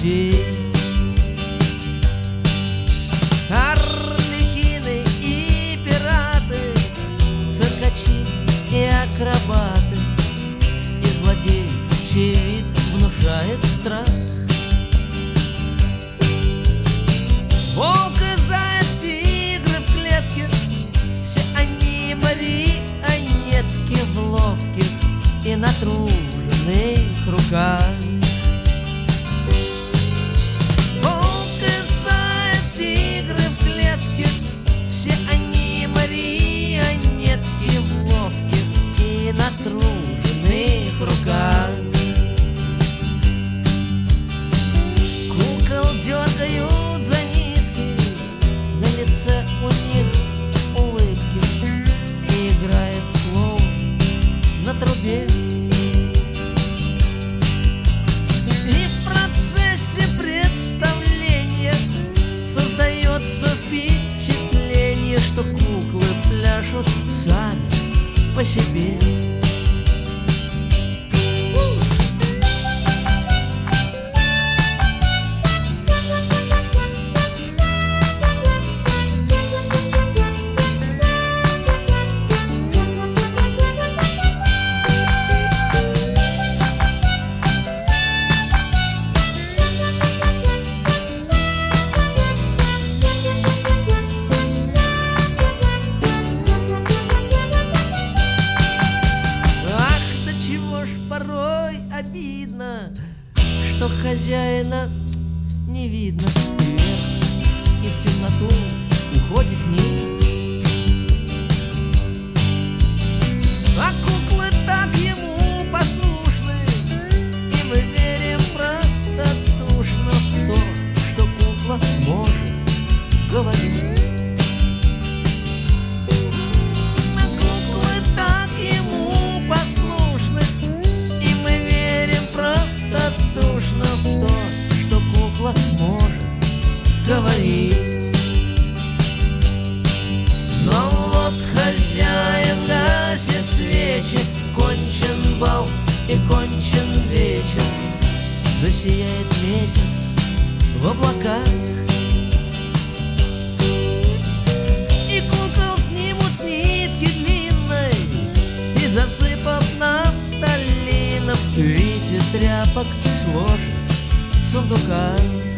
людей. Арлекины и пираты, циркачи и акробаты, и злодей, чей вид внушает страх. Волк и заяц, тигры в клетке, все они марионетки в ловких и натруженных руках. Волк и заяц, тигры в клетке, все они марионетки в ловких и натруженных руках. Кукол дергают за нитки, на лице у них улыбки, и играет клоун на трубе. И в процессе представления создается впечатление, что куклы пляшут сами по себе. Порой обидно, что хозяина не видно. Вверх и в темноту уходит нить, а куклы так ему послушны, и мы верим простодушно в то, что кукла может говорить. Говорить. Но вот хозяин гасит свечи, кончен бал и кончен вечер, засияет месяц в облаках, и кукол снимут с нитки длинной и, засыпав нафталином, в виде тряпок сложат в сундуках.